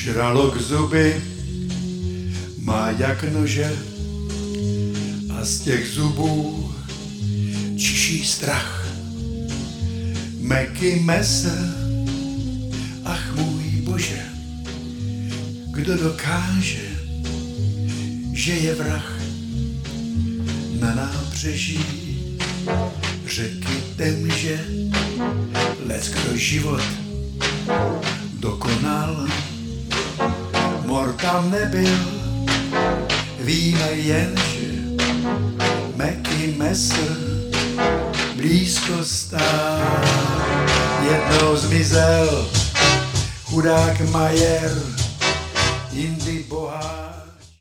Žralok zuby má jak nože a z těch zubů čiší strach. Meky mese, ach můj Bože, kdo dokáže, že je vrah na nábřeží řeky Temže, leckdo život dokonal. Mor tam nebyl, víme jen, že Meky Messer blízko stál. Jednou zmizel chudák Majer,